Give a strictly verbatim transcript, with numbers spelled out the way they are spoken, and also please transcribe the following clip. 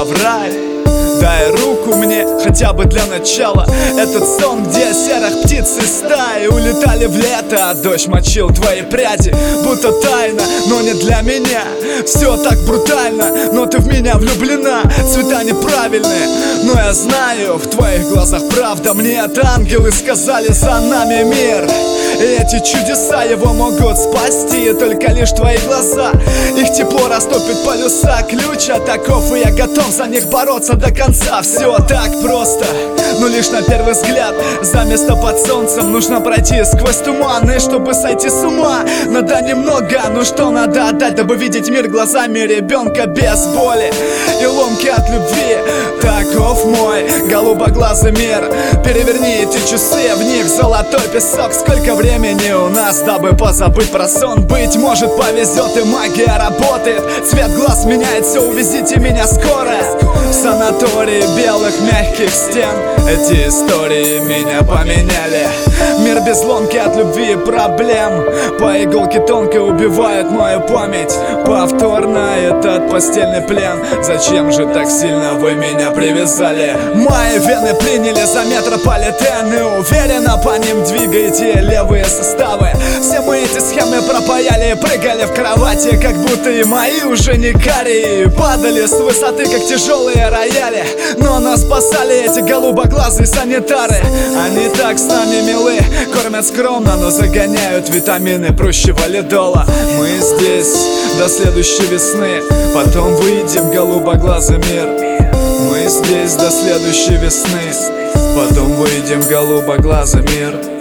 в рай. Дай руку мне хотя бы для начала. Этот сон, где серых птиц из стаи улетали в лето, а дождь мочил твои пряди, будто тайна, но не для меня. Все так брутально, но ты в меня влюблена. Цвета неправильные, но я знаю, в твоих глазах правда. Мне от ангелы сказали, за нами мир. И эти чудеса его могут спасти только лишь твои глаза. Их тепло растопит полюса, ключ от оков, и я готов за них бороться до конца. Все так просто, но лишь на первый взгляд. За место под солнцем нужно пройти сквозь туман. И чтобы сойти с ума, надо немного. Ну что надо отдать, дабы видеть мир глазами ребенка без боли и ломки от любви? Таков мой голубоглазый мир. Переверни эти часы, в них золотой песок. Сколько времени у нас, дабы позабыть про сон? Быть может повезет и магия работает. Цвет глаз меняется, увезите меня скоро в санатории белых мягких стен. Эти истории меня поменяли. Мир без ломки от любви и проблем. По иголке тонко убивают мою память. Повторно этот постельный плен. Зачем же так сильно вы меня привязали? Мои вены приняли за метрополитен, и уверенно по ним двигаете левые составы. Все мы эти схемы пропаяли и прыгали в кровати, как будто и мои уже не карие. Падали с высоты, как тяжелые рояли, но нас спасали эти голубоглазые санитары. Они так с нами милы, кормят скромно, но загоняют витамины проще валидола. Мы здесь до следующей весны, потом выйдем в голубоглазый мир. Мы здесь до следующей весны, потом выйдем в голубоглазый мир.